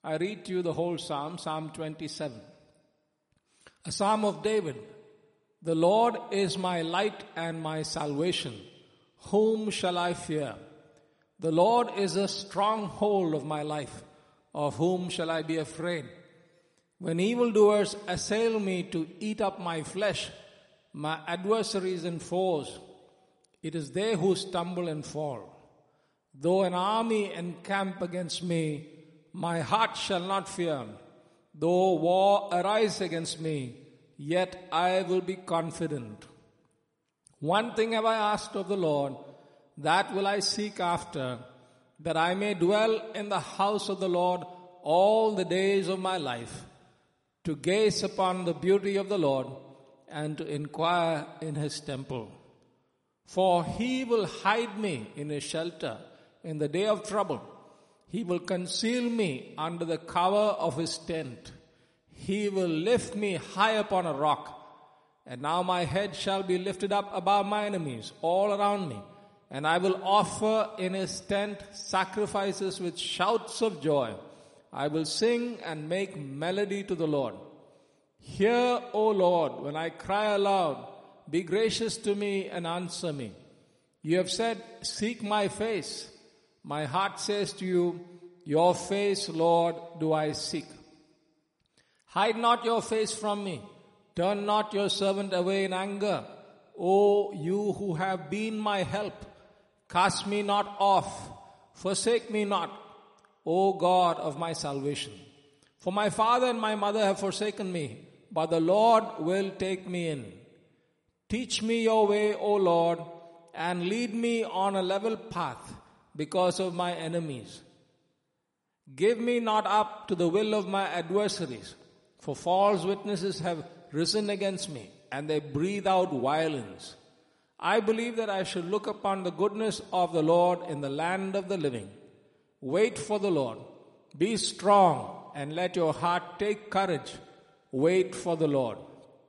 I read to you the whole psalm, Psalm 27. A psalm of David. The Lord is my light and my salvation. Whom shall I fear? The Lord is a stronghold of my life. Of whom shall I be afraid? When evildoers assail me to eat up my flesh, my adversaries and foes, it is they who stumble and fall. Though an army encamp against me, my heart shall not fear. Though war arise against me, yet I will be confident. One thing have I asked of the Lord, that will I seek after, that I may dwell in the house of the Lord all the days of my life, to gaze upon the beauty of the Lord and to inquire in his temple. For he will hide me in his shelter in the day of trouble. He will conceal me under the cover of his tent. He will lift me high upon a rock. And now my head shall be lifted up above my enemies all around me. And I will offer in his tent sacrifices with shouts of joy. I will sing and make melody to the Lord. Hear, O Lord, when I cry aloud. Be gracious to me and answer me. You have said, seek my face. My heart says to you, your face, Lord, do I seek. Hide not your face from me. Turn not your servant away in anger. O you who have been my help, cast me not off. Forsake me not, O God of my salvation. For my father and my mother have forsaken me, but the Lord will take me in. Teach me your way, O Lord, and lead me on a level path because of my enemies. Give me not up to the will of my adversaries, for false witnesses have risen against me, and they breathe out violence. I believe that I should look upon the goodness of the Lord in the land of the living. Wait for the Lord. Be strong, and let your heart take courage. Wait for the Lord.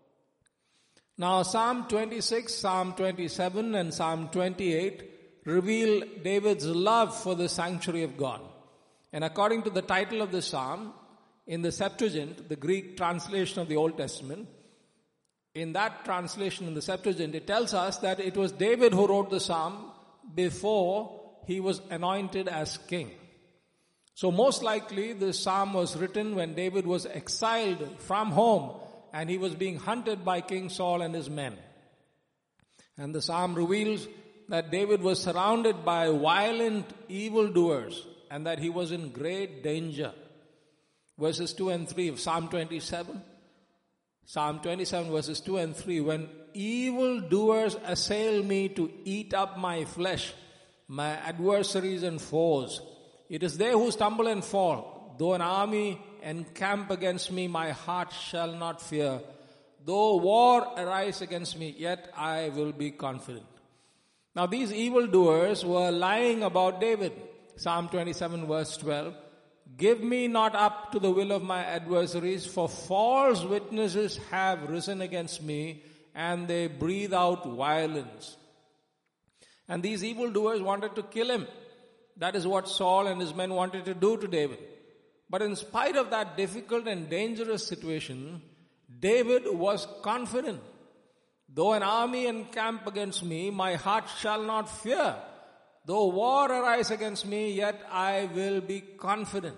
Now Psalm 26, Psalm 27 and Psalm 28 reveal David's love for the sanctuary of God. And according to the title of the psalm, in the Septuagint, the Greek translation of the Old Testament, in that translation in the Septuagint, it tells us that it was David who wrote the psalm before he was anointed as king. So most likely this psalm was written when David was exiled from home and he was being hunted by King Saul and his men. And the psalm reveals that David was surrounded by violent evildoers and that he was in great danger. Verses 2 and 3 of Psalm 27. Psalm 27 verses 2 and 3. When evildoers assail me to eat up my flesh, my adversaries and foes, it is they who stumble and fall. Though an army encamp against me, my heart shall not fear. Though war arise against me, yet I will be confident. Now these evildoers were lying about David. Psalm 27 verse 12. Give me not up to the will of my adversaries, for false witnesses have risen against me, and they breathe out violence. And these evildoers wanted to kill him. That is what Saul and his men wanted to do to David. But in spite of that difficult and dangerous situation, David was confident. Though an army encamp against me, my heart shall not fear. Though war arise against me, yet I will be confident.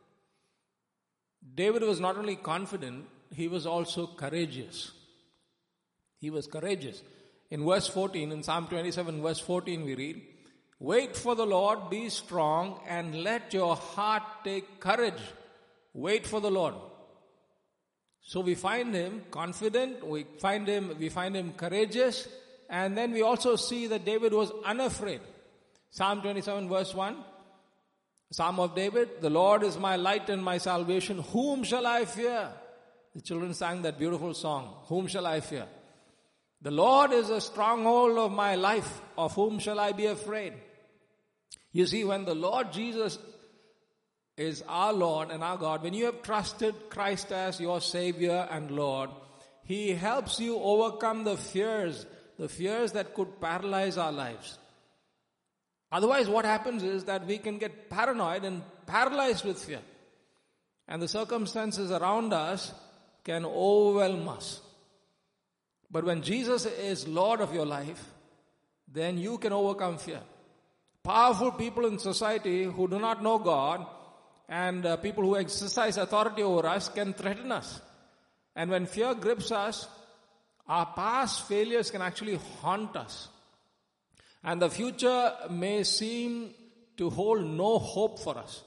David was not only confident, he was also courageous. He was courageous. In verse 14, in Psalm 27 verse 14 we read, wait for the Lord, be strong, and let your heart take courage. Wait for the Lord. So we find him confident, we find him courageous, and then we also see that David was unafraid. Psalm 27 verse 1, Psalm of David, the Lord is my light and my salvation, whom shall I fear? The children sang that beautiful song, whom shall I fear? The Lord is a stronghold of my life, of whom shall I be afraid? You see, when the Lord Jesus is our Lord and our God, when you have trusted Christ as your Savior and Lord, He helps you overcome the fears that could paralyze our lives. Otherwise, what happens is that we can get paranoid and paralyzed with fear. And the circumstances around us can overwhelm us. But when Jesus is Lord of your life, then you can overcome fear. Powerful people in society who do not know God and people who exercise authority over us can threaten us. And when fear grips us, our past failures can actually haunt us. And the future may seem to hold no hope for us.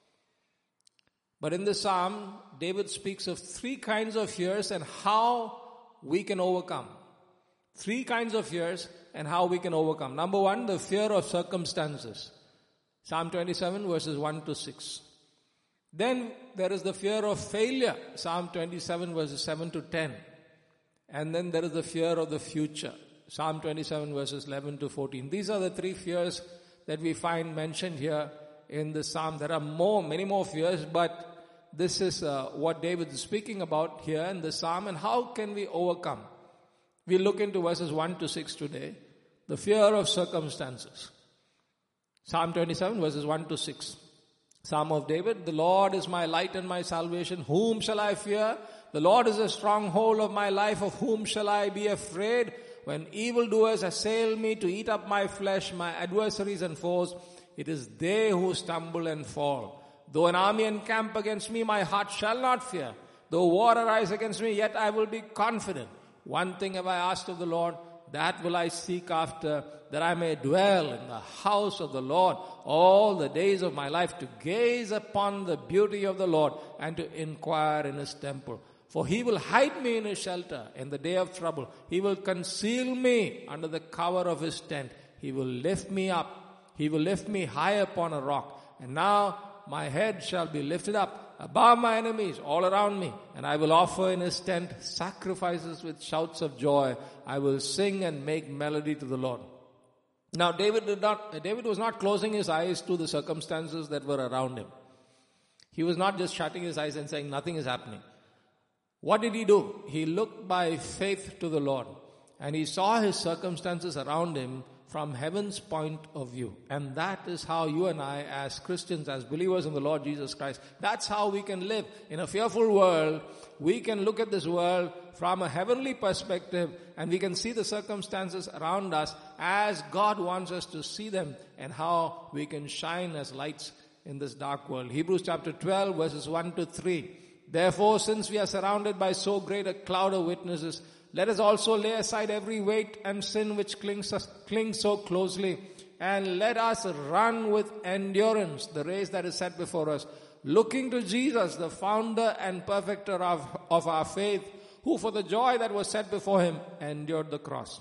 But in this psalm, David speaks of three kinds of fears and how we can overcome. Three kinds of fears and how we can overcome. Number one, the fear of circumstances. Psalm 27 verses 1 to 6. Then there is the fear of failure. Psalm 27 verses 7 to 10. And then there is the fear of the future. Psalm 27 verses 11 to 14. These are the three fears that we find mentioned here in the psalm. There are many more fears, but this is what David is speaking about here in the psalm, and how can we overcome? We'll look into verses 1 to 6 today. The fear of circumstances. Psalm 27 verses 1 to 6. Psalm of David, the Lord is my light and my salvation. Whom shall I fear? The Lord is a stronghold of my life. Of whom shall I be afraid? When evildoers assail me to eat up my flesh, my adversaries and foes, it is they who stumble and fall. Though an army encamp against me, my heart shall not fear. Though war arise against me, yet I will be confident. One thing have I asked of the Lord, that will I seek after, that I may dwell in the house of the Lord all the days of my life, to gaze upon the beauty of the Lord and to inquire in his temple. For he will hide me in his shelter in the day of trouble. He will conceal me under the cover of his tent. He will lift me up. He will lift me high upon a rock. And now my head shall be lifted up above my enemies all around me. And I will offer in his tent sacrifices with shouts of joy. I will sing and make melody to the Lord. Now David was not closing his eyes to the circumstances that were around him. He was not just shutting his eyes and saying nothing is happening. What did he do? He looked by faith to the Lord, and he saw his circumstances around him from heaven's point of view. And that is how you and I, as Christians, as believers in the Lord Jesus Christ, that's how we can live. In a fearful world, we can look at this world from a heavenly perspective, and we can see the circumstances around us as God wants us to see them, and how we can shine as lights in this dark world. Hebrews chapter 12 verses 1 to 3. Therefore, since we are surrounded by so great a cloud of witnesses, let us also lay aside every weight and sin which clings so closely, and let us run with endurance the race that is set before us, looking to Jesus, the founder and perfecter of our faith, who for the joy that was set before him endured the cross,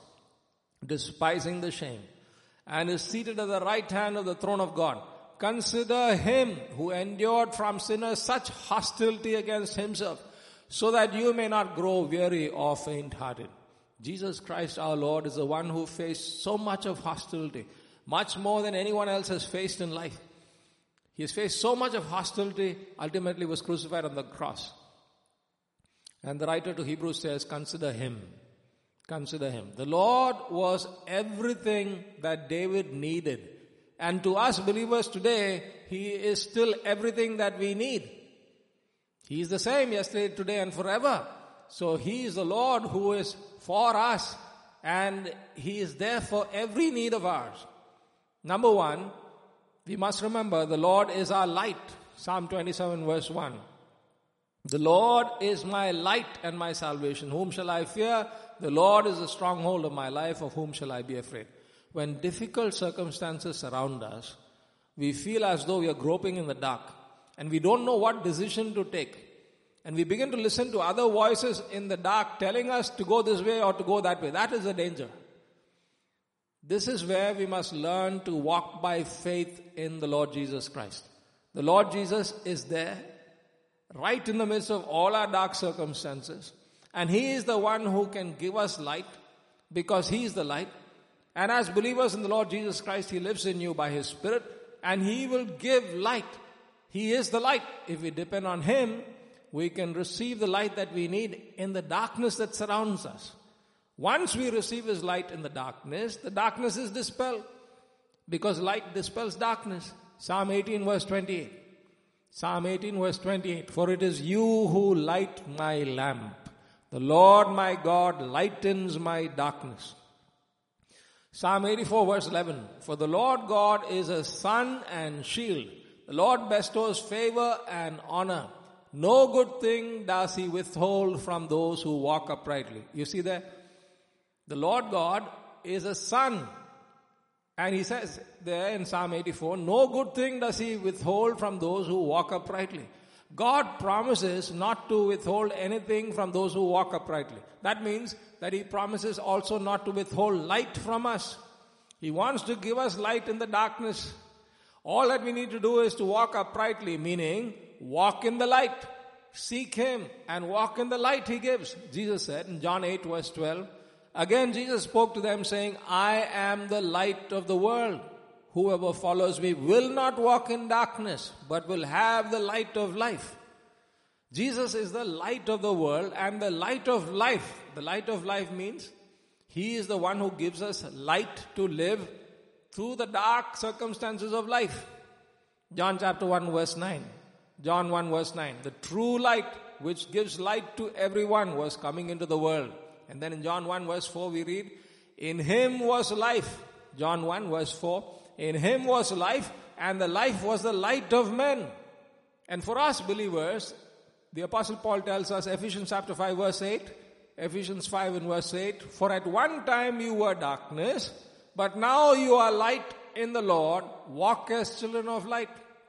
despising the shame, and is seated at the right hand of the throne of God. Consider him who endured from sinners such hostility against himself, so that you may not grow weary or faint-hearted. Jesus Christ our Lord is the one who faced so much of hostility, much more than anyone else has faced in life. He has faced so much of hostility, ultimately was crucified on the cross. And the writer to Hebrews says, consider him. Consider him. The Lord was everything that David needed. And to us believers today, he is still everything that we need. He is the same yesterday, today, and forever. So he is the Lord who is for us, and he is there for every need of ours. Number one, we must remember the Lord is our light. Psalm 27 verse 1. The Lord is my light and my salvation. Whom shall I fear? The Lord is the stronghold of my life. Of whom shall I be afraid? When difficult circumstances surround us, we feel as though we are groping in the dark, and we don't know what decision to take. And we begin to listen to other voices in the dark telling us to go this way or to go that way. That is the danger. This is where we must learn to walk by faith in the Lord Jesus Christ. The Lord Jesus is there, right in the midst of all our dark circumstances. And he is the one who can give us light, because he is the light. And as believers in the Lord Jesus Christ, he lives in you by his Spirit, and he will give light. He is the light. If we depend on him, we can receive the light that we need in the darkness that surrounds us. Once we receive his light in the darkness is dispelled, because light dispels darkness. Psalm 18 verse 28. Psalm 18 verse 28. For it is you who light my lamp. The Lord my God lightens my darkness. Psalm 84 verse 11. For the Lord God is a sun and shield. The Lord bestows favor and honor. No good thing does he withhold from those who walk uprightly. You see there? The Lord God is a sun. And he says there in Psalm 84, no good thing does he withhold from those who walk uprightly. God promises not to withhold anything from those who walk uprightly. That means that he promises also not to withhold light from us. He wants to give us light in the darkness. All that we need to do is to walk uprightly, meaning walk in the light. Seek him and walk in the light he gives. Jesus said in John 8 verse 12, again Jesus spoke to them saying, I am the light of the world. Whoever follows me will not walk in darkness, but will have the light of life. Jesus is the light of the world and the light of life. The light of life means he is the one who gives us light to live through the dark circumstances of life. John chapter 1 verse 9. John 1 verse 9. The true light which gives light to everyone was coming into the world. And then in John 1 verse 4 we read, in him was life. John 1 verse 4. In him was life, and the life was the light of men. And for us believers, the Apostle Paul tells us, Ephesians chapter 5 verse 8, Ephesians 5 and verse 8, for at one time you were darkness, but now you are light in the Lord, walk as children of light.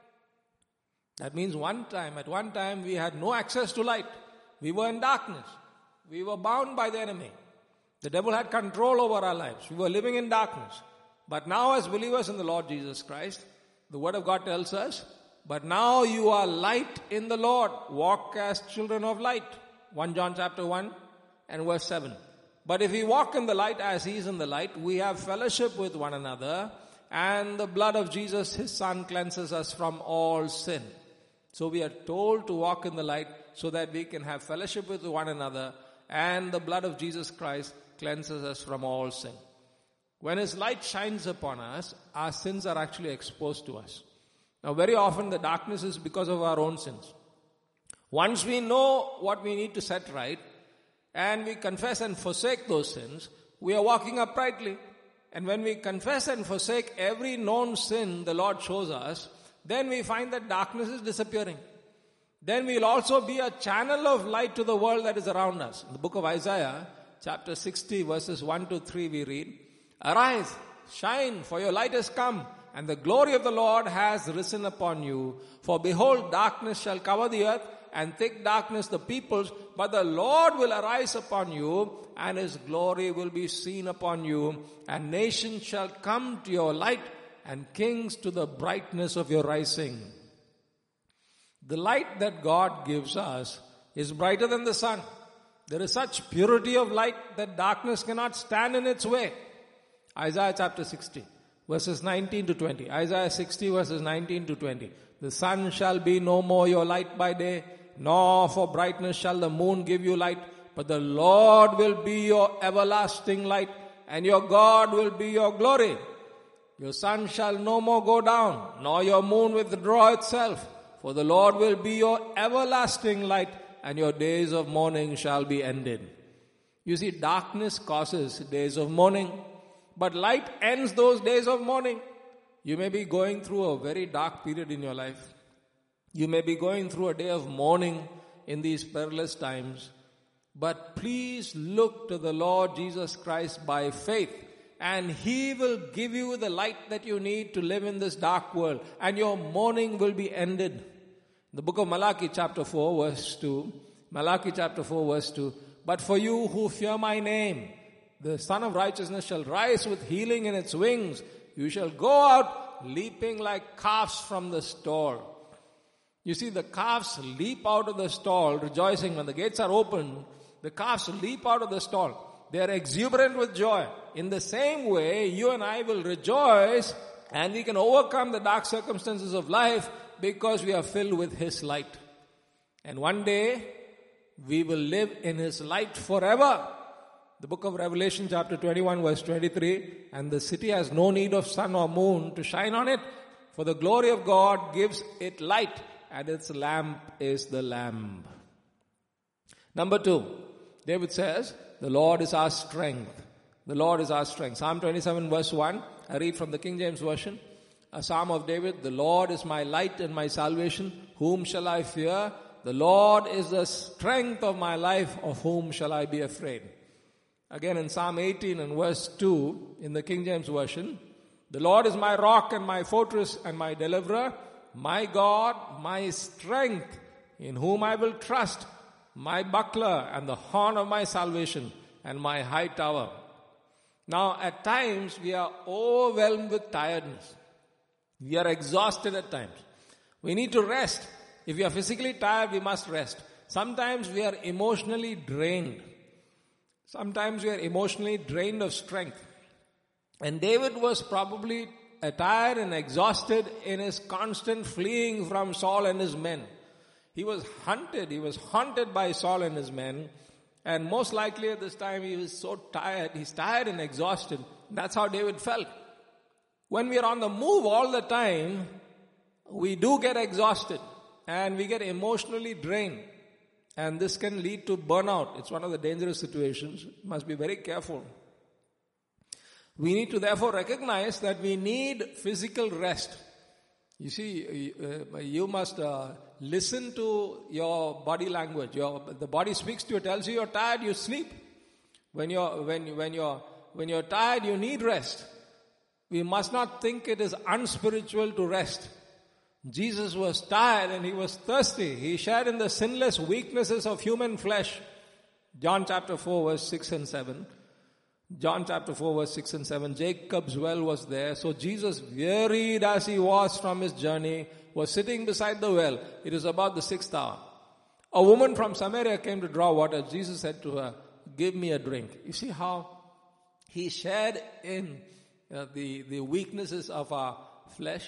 That means at one time we had no access to light. We were in darkness. We were bound by the enemy. The devil had control over our lives. We were living in darkness. But now as believers in the Lord Jesus Christ, the Word of God tells us, but now you are light in the Lord. Walk as children of light. 1 John chapter 1 and verse 7. But if we walk in the light as he is in the light, we have fellowship with one another, and the blood of Jesus, his Son, cleanses us from all sin. So we are told to walk in the light so that we can have fellowship with one another, and the blood of Jesus Christ cleanses us from all sin. When his light shines upon us, our sins are actually exposed to us. Now very often the darkness is because of our own sins. Once we know what we need to set right, and we confess and forsake those sins, we are walking uprightly. And when we confess and forsake every known sin the Lord shows us, then we find that darkness is disappearing. Then we'll also be a channel of light to the world that is around us. In the book of Isaiah, chapter 60, verses 1 to 3, we read, arise, shine, for your light has come, and the glory of the Lord has risen upon you. For behold, darkness shall cover the earth, and thick darkness the peoples, but the Lord will arise upon you, and his glory will be seen upon you, and nations shall come to your light, and kings to the brightness of your rising. The light that God gives us is brighter than the sun. There is such purity of light that darkness cannot stand in its way. Isaiah chapter 60, verses 19 to 20. Isaiah 60, verses 19 to 20. The sun shall be no more your light by day, nor for brightness shall the moon give you light, but the Lord will be your everlasting light, and your God will be your glory. Your sun shall no more go down, nor your moon withdraw itself, for the Lord will be your everlasting light, and your days of mourning shall be ended. You see, darkness causes days of mourning, but light ends those days of mourning. You may be going through a very dark period in your life. You may be going through a day of mourning in these perilous times. But please look to the Lord Jesus Christ by faith, and he will give you the light that you need to live in this dark world, and your mourning will be ended. The book of Malachi chapter 4 verse 2. Malachi chapter 4 verse 2. But for you who fear my name, the Son of Righteousness shall rise with healing in its wings. You shall go out leaping like calves from the stall. You see, the calves leap out of the stall rejoicing. When the gates are opened, the calves leap out of the stall. They are exuberant with joy. In the same way, you and I will rejoice, and we can overcome the dark circumstances of life because we are filled with his light. And one day, we will live in his light forever. The book of Revelation chapter 21 verse 23, and the city has no need of sun or moon to shine on it, for the glory of God gives it light, and its lamp is the Lamb. Number 2, David says, the Lord is our strength. The Lord is our strength. Psalm 27 verse 1, I read from the King James Version. A psalm of David, the Lord is my light and my salvation. Whom shall I fear? The Lord is the strength of my life. Of whom shall I be afraid? Again in Psalm 18 and verse 2 in the King James Version, the Lord is my rock and my fortress and my deliverer, my God, my strength, in whom I will trust, my buckler and the horn of my salvation and my high tower. Now at times we are overwhelmed with tiredness. We are exhausted at times. We need to rest. If we are physically tired, we must rest. Sometimes we are emotionally drained. Sometimes we are emotionally drained of strength. And David was probably tired and exhausted in his constant fleeing from Saul and his men. He was haunted by Saul and his men. And most likely at this time he was so tired. He's tired and exhausted. That's how David felt. When we are on the move all the time, we do get exhausted and we get emotionally drained. And this can lead to burnout. It's one of the dangerous situations. Must be very careful. We need to therefore recognize that we need physical rest. You see, you must listen to your body language. The body speaks to you, tells you you're tired, you sleep. When you're tired, you need rest. We must not think it is unspiritual to rest. Jesus was tired and he was thirsty. He shared in the sinless weaknesses of human flesh. John chapter 4 verse 6 and 7. John chapter 4 verse 6 and 7. Jacob's well was there. So Jesus, wearied as he was from his journey, was sitting beside the well. It was about the 6th hour. A woman from Samaria came to draw water. Jesus said to her, give me a drink. You see how he shared in the weaknesses of our flesh.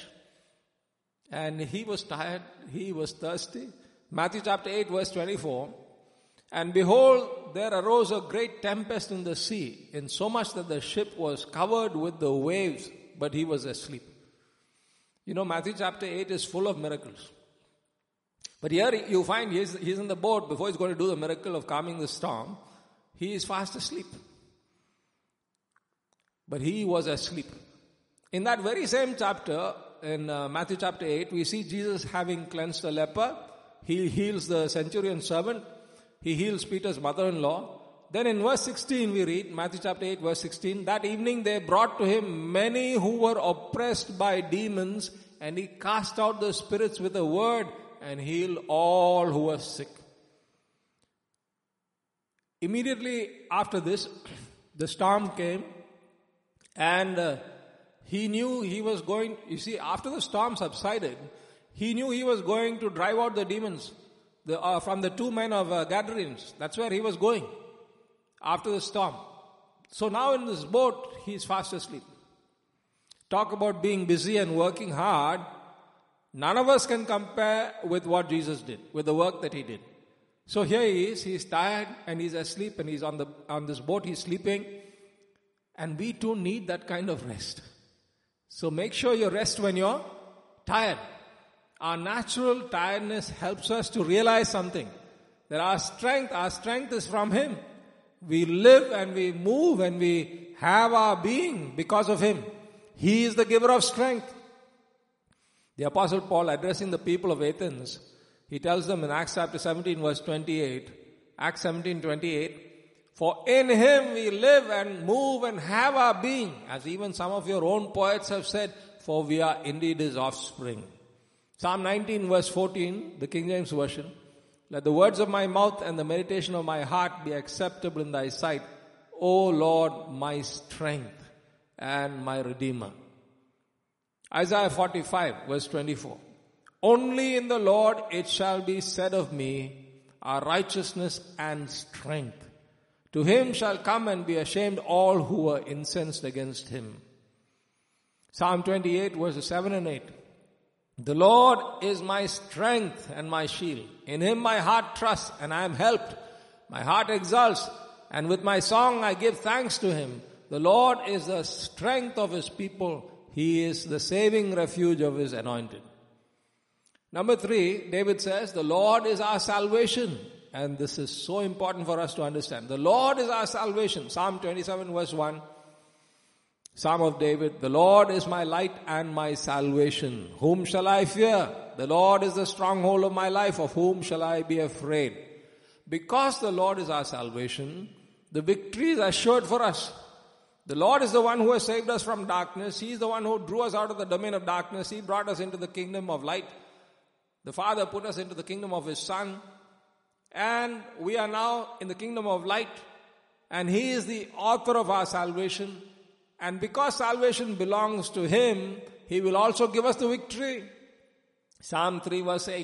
And he was tired, he was thirsty. Matthew chapter 8 verse 24. And behold, there arose a great tempest in the sea, insomuch that the ship was covered with the waves, but he was asleep. You know, Matthew chapter 8 is full of miracles. But here you find he's in the boat before he's going to do the miracle of calming the storm. He is fast asleep. But he was asleep. In that very same chapter, in Matthew chapter 8, we see Jesus having cleansed a leper. He heals the centurion servant. He heals Peter's mother-in-law. Then in verse 16 we read, Matthew chapter 8 verse 16, that evening they brought to him many who were oppressed by demons, and he cast out the spirits with a word and healed all who were sick. Immediately after this, the storm came, and he knew he was going, you see, after the storm subsided, he knew he was going to drive out the demons from the 2 men of Gadarenes. That's where he was going after the storm. So now in this boat, he is fast asleep. Talk about being busy and working hard. None of us can compare with what Jesus did, with the work that he did. So here he is, he's tired and he's asleep, and he's on this boat, he's sleeping. And we too need that kind of rest. So make sure you rest when you're tired. Our natural tiredness helps us to realize something. That our strength is from him. We live and we move and we have our being because of him. He is the giver of strength. The Apostle Paul, addressing the people of Athens, he tells them in Acts chapter 17 verse 28, Acts 17:28, for in him we live and move and have our being, as even some of your own poets have said, for we are indeed his offspring. Psalm 19 verse 14, the King James Version, let the words of my mouth and the meditation of my heart be acceptable in thy sight, O Lord, my strength and my Redeemer. Isaiah 45 verse 24, only in the Lord it shall be said of me, our righteousness and strength. To him shall come and be ashamed all who were incensed against him. Psalm 28 verses 7 and 8. The Lord is my strength and my shield. In him my heart trusts and I am helped. My heart exults, and with my song I give thanks to him. The Lord is the strength of his people. He is the saving refuge of his anointed. Number 3, David says, the Lord is our salvation. And this is so important for us to understand. The Lord is our salvation. Psalm 27 verse 1. Psalm of David, the Lord is my light and my salvation. Whom shall I fear? The Lord is the stronghold of my life. Of whom shall I be afraid? Because the Lord is our salvation, the victory is assured for us. The Lord is the one who has saved us from darkness. He is the one who drew us out of the domain of darkness. He brought us into the kingdom of light. The Father put us into the kingdom of His Son. And we are now in the kingdom of light. And He is the author of our salvation. And because salvation belongs to Him, He will also give us the victory. Psalm 3 verse 8.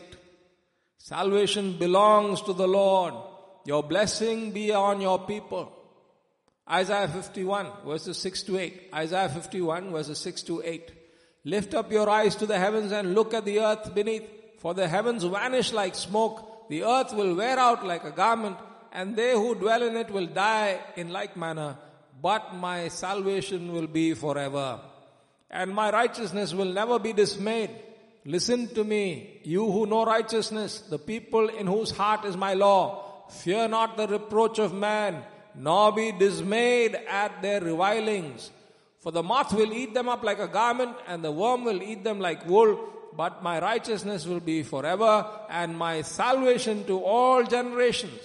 Salvation belongs to the Lord. Your blessing be on your people. Isaiah 51 verses 6 to 8. Isaiah 51 verses 6 to 8. Lift up your eyes to the heavens and look at the earth beneath. For the heavens vanish like smoke. The earth will wear out like a garment. And they who dwell in it will die in like manner. But my salvation will be forever. And my righteousness will never be dismayed. Listen to me, you who know righteousness, the people in whose heart is my law. Fear not the reproach of man, nor be dismayed at their revilings. For the moth will eat them up like a garment, and the worm will eat them like wool. But my righteousness will be forever, and my salvation to all generations.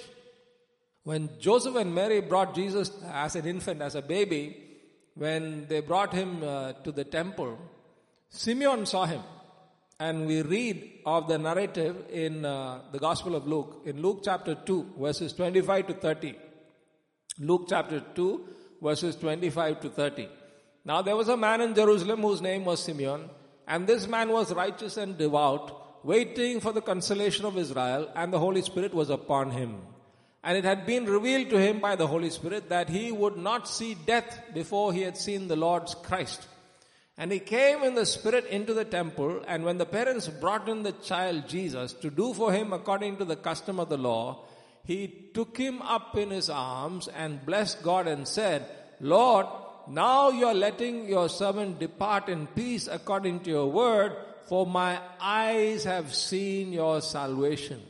When Joseph and Mary brought Jesus as an infant, as a baby, when they brought him to the temple, Simeon saw him. And we read of the narrative in the Gospel of Luke, in Luke chapter 2, verses 25 to 30. Luke chapter 2, verses 25 to 30. Now there was a man in Jerusalem whose name was Simeon, and this man was righteous and devout, waiting for the consolation of Israel, and the Holy Spirit was upon him. And it had been revealed to him by the Holy Spirit that he would not see death before he had seen the Lord's Christ. And he came in the Spirit into the temple, and when the parents brought in the child Jesus to do for him according to the custom of the law, he took him up in his arms and blessed God and said, Lord, now you are letting your servant depart in peace according to your word, for my eyes have seen your salvation.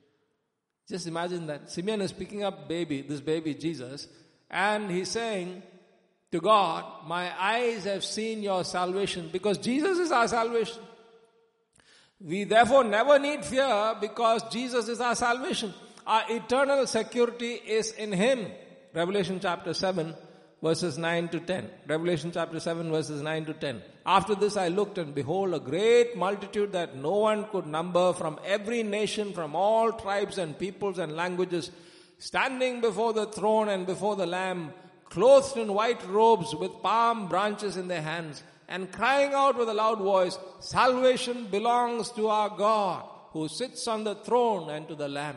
Just imagine that. Simeon is picking up this baby Jesus, and he's saying to God, my eyes have seen your salvation, because Jesus is our salvation. We therefore never need fear because Jesus is our salvation. Our eternal security is in Him. Revelation chapter 7 verses 9 to 10. Revelation chapter 7 verses 9 to 10. After this I looked, and behold, a great multitude that no one could number, from every nation, from all tribes and peoples and languages, standing before the throne and before the Lamb, clothed in white robes with palm branches in their hands, and crying out with a loud voice, salvation belongs to our God, who sits on the throne, and to the Lamb.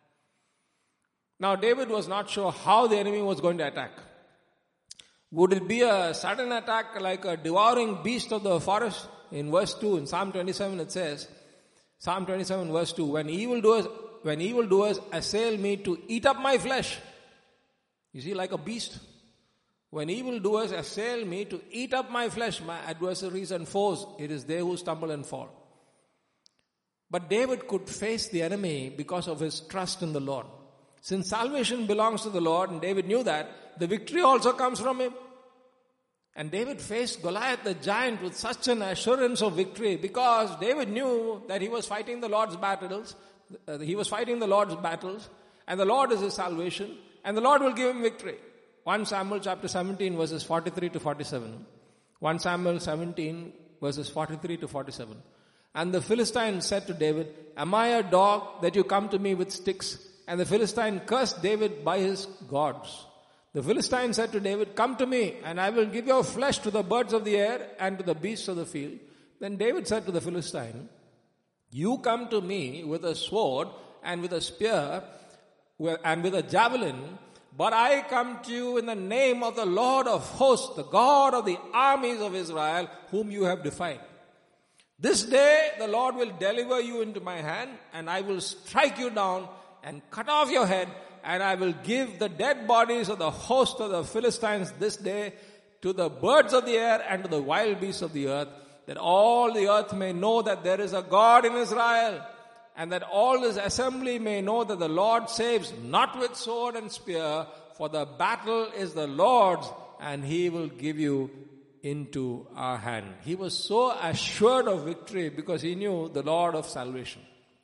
Now David was not sure how the enemy was going to attack. Would it be a sudden attack like a devouring beast of the forest? In verse 2, in Psalm 27 it says, Psalm 27 verse 2, when evildoers assail me to eat up my flesh. You see, like a beast. When evildoers assail me to eat up my flesh, my adversaries and foes, it is they who stumble and fall. But David could face the enemy because of his trust in the Lord. Since salvation belongs to the Lord, and David knew that, the victory also comes from Him. And David faced Goliath the giant with such an assurance of victory, because David knew that he was fighting the Lord's battles. He was fighting the Lord's battles, and the Lord is his salvation, and the Lord will give him victory. 1 Samuel chapter 17 verses 43 to 47. 1 Samuel 17 verses 43 to 47. And the Philistine said to David, am I a dog that you come to me with sticks? And the Philistine cursed David by his gods. The Philistine said to David, come to me, and I will give your flesh to the birds of the air and to the beasts of the field. Then David said to the Philistine, you come to me with a sword and with a spear and with a javelin, but I come to you in the name of the Lord of hosts, the God of the armies of Israel, whom you have defied. This day the Lord will deliver you into my hand, and I will strike you down and cut off your head, and I will give the dead bodies of the host of the Philistines this day to the birds of the air and to the wild beasts of the earth. that all the earth may know that there is a God in Israel, and that all this assembly may know that the Lord saves not with sword and spear, for the battle is the Lord's, and he will give you into our hand. He was so assured of victory because he knew the Lord of salvation.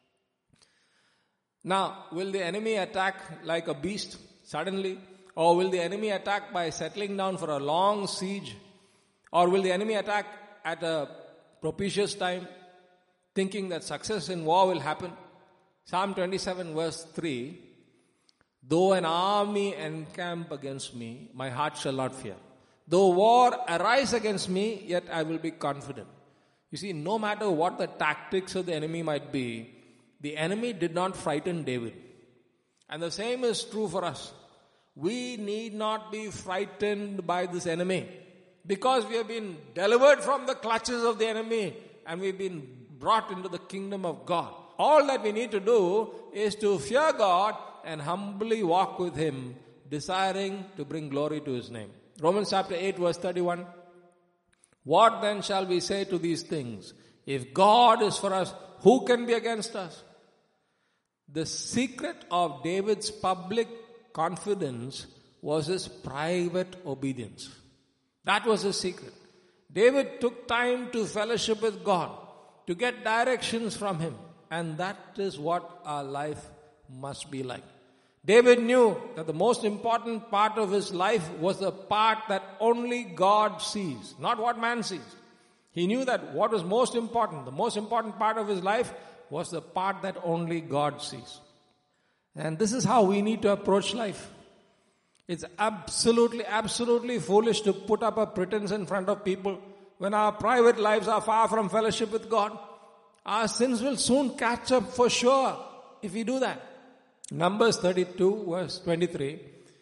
Now, will the enemy attack like a beast suddenly? Or will the enemy attack by settling down for a long siege? Or will the enemy attack at a propitious time, thinking that success in war will happen? Psalm 27 verse 3, though an army encamp against me, my heart shall not fear. Though war arise against me, yet I will be confident. You see, no matter what the tactics of the enemy might be, the enemy did not frighten David. And the same is true for us. We need not be frightened by this enemy, because we have been delivered from the clutches of the enemy and we've been brought into the kingdom of God. All that we need to do is to fear God and humbly walk with him, desiring to bring glory to his name. Romans chapter 8 verse 31. What then shall we say to these things? If God is for us, who can be against us? The secret of David's public confidence was his private obedience. That was his secret. David took time to fellowship with God, to get directions from him. And that is what our life must be like. David knew that the most important part of his life was the part that only God sees, not what man sees. He knew that what was most important, the most important part of his life was the part that only God sees. And this is how we need to approach life. It's absolutely foolish to put up a pretense in front of people when our private lives are far from fellowship with God. Our sins will soon catch up for sure if we do that. Numbers 32 verse 23.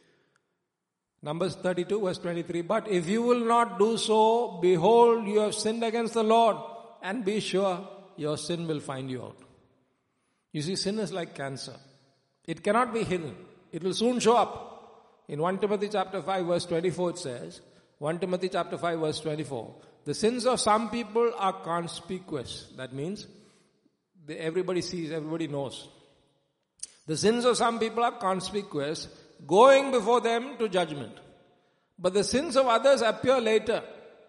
Numbers 32 verse 23. But if you will not do so, behold, you have sinned against the Lord, and be sure your sin will find you out. You see, sin is like cancer. It cannot be hidden. It will soon show up. In 1 Timothy chapter 5 verse 24 it says, 1 Timothy chapter 5 verse 24, the sins of some people are conspicuous. That means everybody sees, everybody knows. The sins of some people are conspicuous, going before them to judgment. But the sins of others appear later.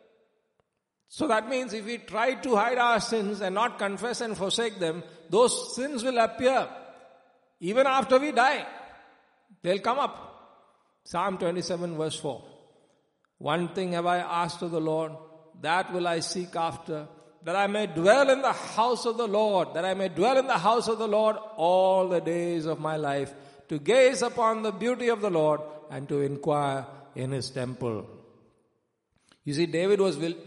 So that means if we try to hide our sins and not confess and forsake them, those sins will appear. Even after we die, they'll come up. Psalm 27 verse 4. One thing have I asked of the Lord, that will I seek after, that I may dwell in the house of the Lord, that I may dwell in the house of the Lord all the days of my life, to gaze upon the beauty of the Lord and to inquire in his temple. You see, David was living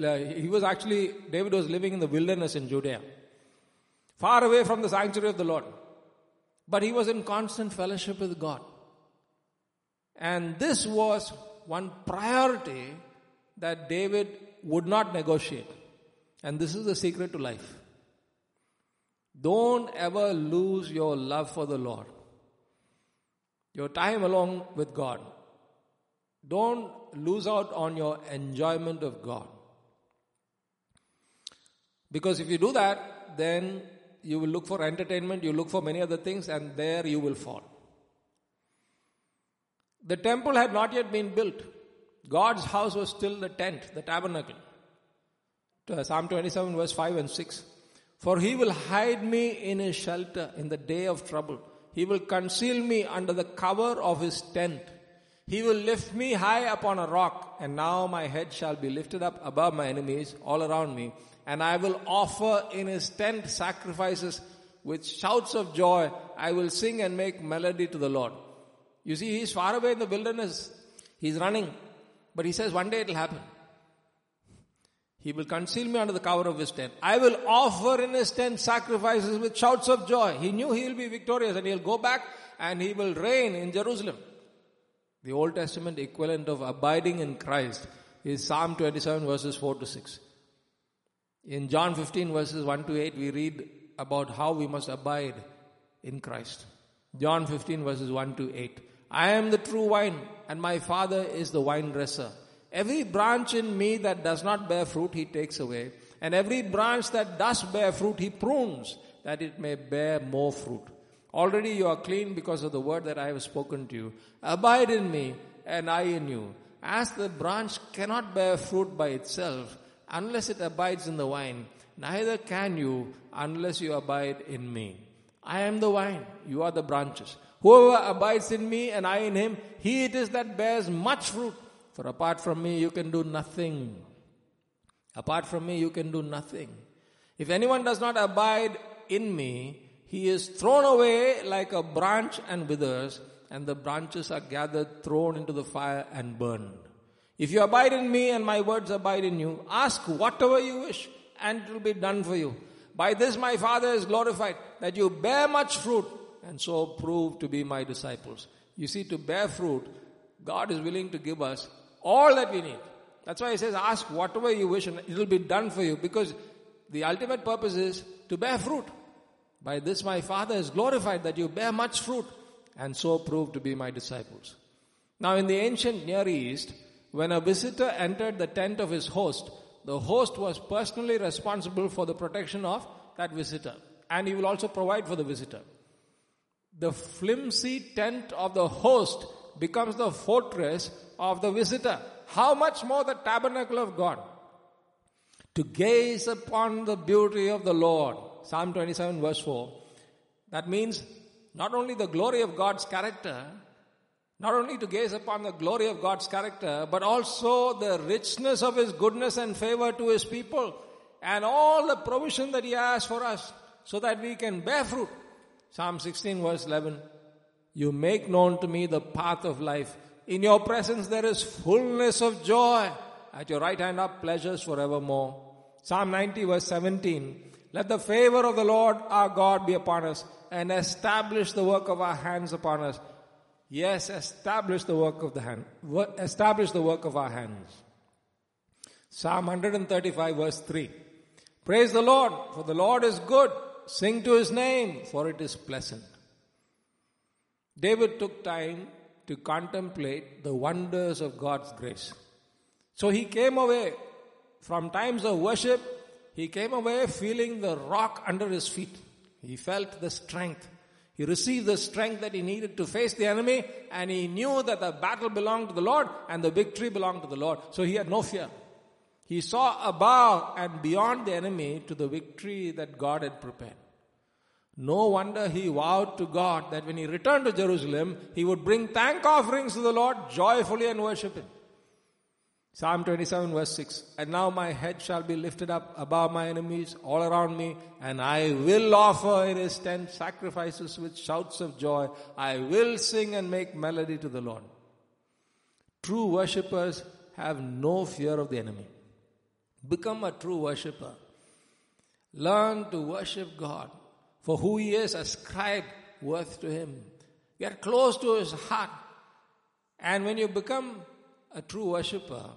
in the wilderness in Judea, far away from the sanctuary of the Lord. But he was in constant fellowship with God. And this was one priority that David would not negotiate. And this is the secret to life. Don't ever lose your love for the Lord, your time alone with God. Don't lose out on your enjoyment of God. Because if you do that, then you will look for entertainment, you look for many other things, and there you will fall. The temple had not yet been built. God's house was still the tent, the tabernacle. Psalm 27 verse 5 and 6. For he will hide me in his shelter in the day of trouble. He will conceal me under the cover of his tent. He will lift me high upon a rock, and now my head shall be lifted up above my enemies all around me. And I will offer in his tent sacrifices with shouts of joy. I will sing and make melody to the Lord. You see, he's far away in the wilderness. He's running. But he says one day it will happen. He will conceal me under the cover of his tent. I will offer in his tent sacrifices with shouts of joy. He knew he will be victorious and he'll go back and he will reign in Jerusalem. The Old Testament equivalent of abiding in Christ is Psalm 27 verses 4 to 6. In John 15 verses 1 to 8, we read about how we must abide in Christ. John 15 verses 1 to 8. I am the true vine, and my Father is the vine dresser. Every branch in me that does not bear fruit, he takes away. And every branch that does bear fruit, he prunes, that it may bear more fruit. Already you are clean because of the word that I have spoken to you. Abide in me, and I in you. As the branch cannot bear fruit by itself, unless it abides in the vine, neither can you unless you abide in me. I am the vine, you are the branches. Whoever abides in me and I in him, he it is that bears much fruit. For apart from me you can do nothing. Apart from me you can do nothing. If anyone does not abide in me, he is thrown away like a branch and withers, and the branches are gathered, thrown into the fire and burned. If you abide in me and my words abide in you, ask whatever you wish and it will be done for you. By this my Father is glorified, that you bear much fruit and so prove to be my disciples. You see, to bear fruit, God is willing to give us all that we need. That's why he says, ask whatever you wish and it will be done for you, because the ultimate purpose is to bear fruit. By this my Father is glorified, that you bear much fruit and so prove to be my disciples. Now in the ancient Near East, when a visitor entered the tent of his host, the host was personally responsible for the protection of that visitor, and he will also provide for the visitor. The flimsy tent of the host becomes the fortress of the visitor. How much more the tabernacle of God? To gaze upon the beauty of the Lord. Psalm 27 verse 4. That means not only the glory of God's character, not only to gaze upon the glory of God's character, but also the richness of his goodness and favor to his people, and all the provision that he has for us, so that we can bear fruit. Psalm 16 verse 11. You make known to me the path of life. In your presence there is fullness of joy. At your right hand are pleasures forevermore. Psalm 90 verse 17. Let the favor of the Lord our God be upon us, and establish the work of our hands upon us. Yes, establish the work of the hand. Establish the work of our hands. Psalm 135 verse 3. Praise the Lord, for the Lord is good. Sing to his name, for it is pleasant. David took time to contemplate the wonders of God's grace. So he came away from times of worship. He came away feeling the rock under his feet. He felt the strength. He received the strength that he needed to face the enemy, and he knew that the battle belonged to the Lord and the victory belonged to the Lord. So he had no fear. He saw above and beyond the enemy to the victory that God had prepared. No wonder he vowed to God that when he returned to Jerusalem, he would bring thank offerings to the Lord joyfully and worship him. Psalm 27 verse 6. And now my head shall be lifted up above my enemies all around me, and I will offer in his tent sacrifices with shouts of joy. I will sing and make melody to the Lord. True worshippers have no fear of the enemy. Become a true worshipper. Learn to worship God for who he is. Ascribe worth to him. Get close to his heart. And when you become a true worshipper,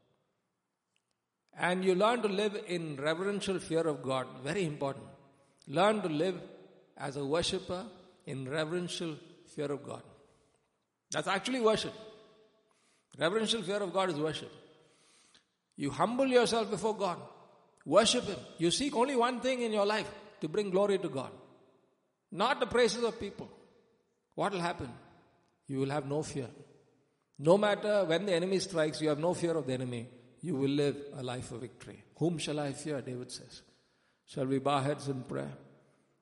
and you learn to live in reverential fear of God, very important. Learn to live as a worshipper in reverential fear of God. That's actually worship. Reverential fear of God is worship. You humble yourself before God. Worship him. You seek only one thing in your life, to bring glory to God. Not the praises of people. What will happen? You will have no fear. No matter when the enemy strikes, you have no fear of the enemy. You will live a life of victory. Whom shall I fear, David says. Shall we bow heads in prayer?